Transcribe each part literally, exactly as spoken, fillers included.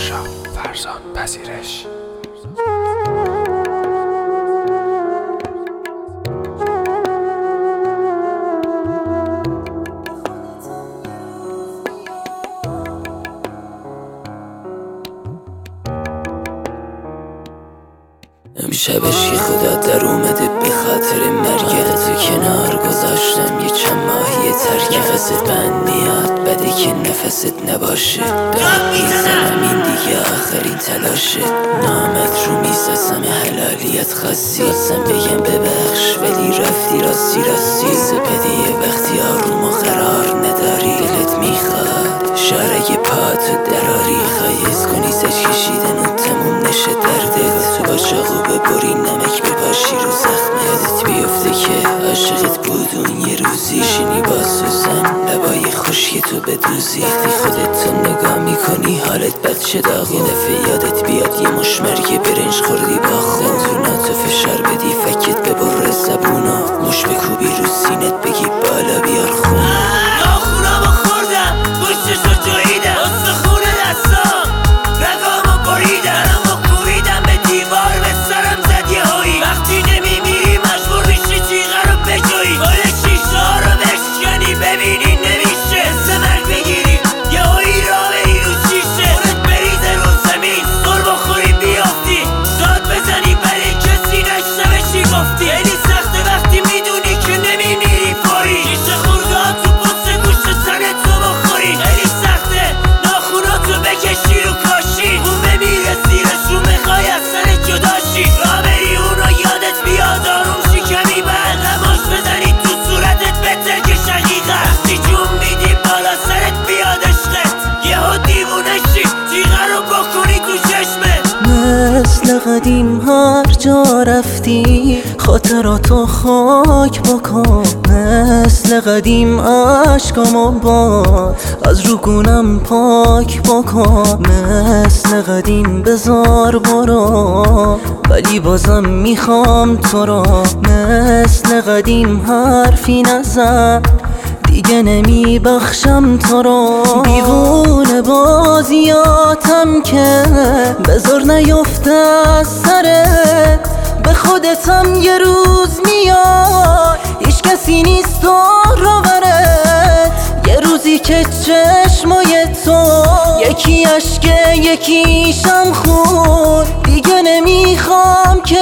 فرشاد فرزان پذیرش. امشبش که خدا در اومده به خاطر مرگت تو کنار گذاشتم یه چند ماهی ترک. نفست بند میاد بده که نفست نباشه، دارم میزنم این دیگه آخرین تلاشه. نامت رو میسازم حلالیت خاصی، بازم بگم ببخش ولی رفتی راستی راستی. سپدیه وقتی آروم و قرار نداری، دلت میخواد شارگ پاتو دراری. خواهیز کنی زج کشیدن و تموم نشه دردت، تو با چاقو ببری نمک بپاشی رو زخمه. یادت بیفته که عاشقت بود اون یه روزی، شینی با سوزن لبای خشک تو بدوزی. وقتی خودت تو نگاه میکنی حالت بد چه داغ، یه دفعه یادت بیاد یه مشمرگ برنج خوردی با خون. تو ناتو فشار بدی فکت ببر زبونو، موش بکوبی رو سینت بگی بالا بیار خون. ناخونامو خوردم گوشتشو جویدم، استخونه دستام رگامو بریدم، تنمو کوبیدم به دیوار به سرم زد یه هایی. وقتی نمیمیری مجبور میشی جیغه رو بجویی، گل شیشه ها رو بشکنی ببینی نمیشه. حس مرگ بگیری یه هایی را بری رو شیشه، خونت بریزه رو زمین سر بخوری بیافتی، داد بزنی ولی کسی نشنوه چی گفتی. خیلی سخته وقتی میدونی که نمیمیری فوری، شیشه خورده ها تو پوست گوشت تنت رو بخوری. خیلی سخته ناخوناتو بکشی رو کاشی، خون بمیره زیرش رو میخوای از سر جداشی. را بری اونو یادت بیاد آروم شکمی بعد نماش بزنی تو صورتت بهتر که شقیقه. وقتی جون میدی بالا سرت بیاد عشقت، یهو دیوونه شی جیغه رو بکنی تو چشمت. مثل قدیم هر جا رفتی خاطراتو خاک بکن، مثل قدیم عشقامو باد از روگونم پاک بکن. مثل قدیم بذار برو ولی بازم میخوام تو رو، مثل قدیم حرفی نزن دیگه نمی بخشم تو رو. دیوونه بازیاتم که بذار نیفته از سرت، به خودتم یه روز میاد هیچ کسی نیست تو رو برت. یه روزی که چشمای تو یکی عشقه یکیشم خون، دیگه نمیخوام که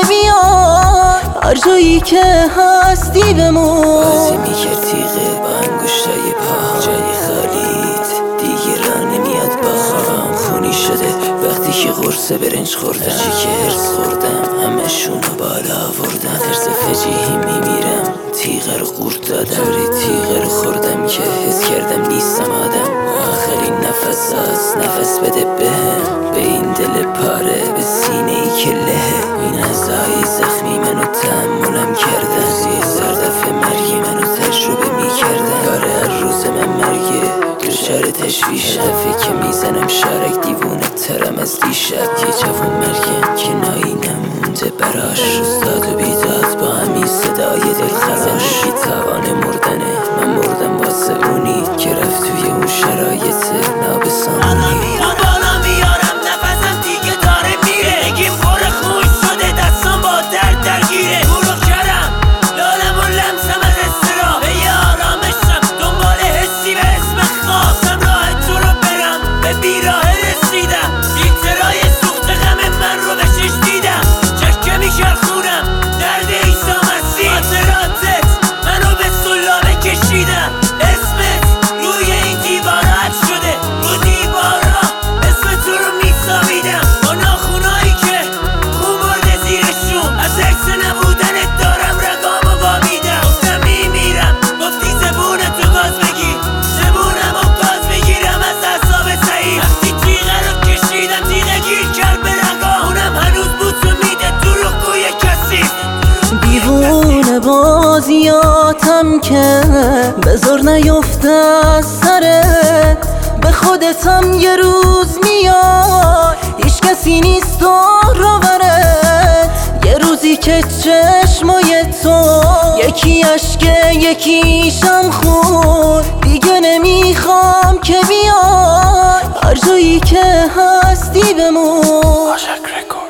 بیاد هر جایی که هستی بمون. بازی میکرد تیغه با انگشتای پا، جای خالیت دیگه را نمیاد با خوام. خونی شده وقتی که قرص برنج خوردم، چی که هرس خوردم همشونو بالا آوردم. ترس فجیحی میمیرم تیغه رو قورت دادم، ری تیغه رو خوردم که حس کردم نیستم آدم. آخرین نفس هست نفس بده بهم، به این دل پاره به سینه ای که لهه. این اعضای زخمی منو تحملم کردن، زی زردف مرگی منو تجربه میکردن. کار هر روز من مرگه دچار تشویش، دفعه که میزنم شارک دیوونه ترم از دیشب. یه جوون مرگم که نایی نمونده براش، روزداد و بیداد با همین صدای دل خراش. بی توان مردنه من مردم واسه اونی که رفت توی اون شرایط نابسامونی. بالا میارم نفسم دیگه داره میره، نگیم پر خون شده دستان با درد درگیره. برو کرم لالم و لمسم از استرا، به یه آرامشم دنبال حسی به اسم خواستم راه تو رو برم، به بیراه رسیدم. بیترای سوخت غم من رو به شش دیدم، چکه میچرخونم درد عیسی مسیح. خاطراتت منو به سلامه کشیدم، اسمت روی این دیوارا حک شده، رو دیوارا اسم تو رو میساویدم. با ناخونایی که خون برده زیرشون، از عکس نبودنت دارم رگامو وامیدم. گفتم میمیرم گفتی زبونتو گاز بگیر، زبونم و گاز بگیرم از اعصاب سعید. وقتی تیغه رو کشیدم تیغه گیر کرد به رگام، اونم هنوز بوسو میده تو رکوی کسی. دیوونه بازیاتم که بذار نیفته از سرت، به خودتم یه روز میاد هیچ کسی نیست تو رو برت. یه روزی که چشمای تو یکی عشقه یکیشم خون، دیگه نمیخوام که بیاد هر جایی که هستی بمون. عاشق رکورد.